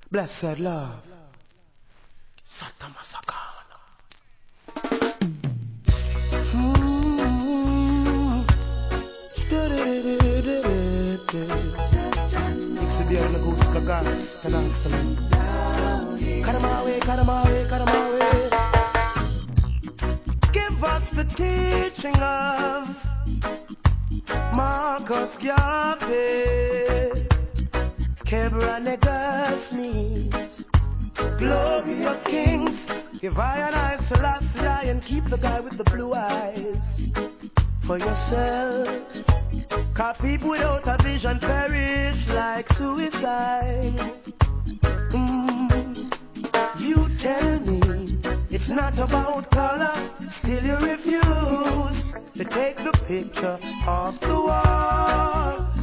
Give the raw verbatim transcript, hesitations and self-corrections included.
Blessed love. Satamasakana. Mm. Exhibiendo gusto gas, tanastalo. Karamawe, karamawe, karamawe. Give us the teaching of Marcus Garvey. Kebra Negus means glory of kings. Give I and I Selassie and keep the guy with the blue eyes for yourself. Cause people without a vision perish like suicide. Mm. You tell me it's not about color, still you refuse to take the picture off the wall.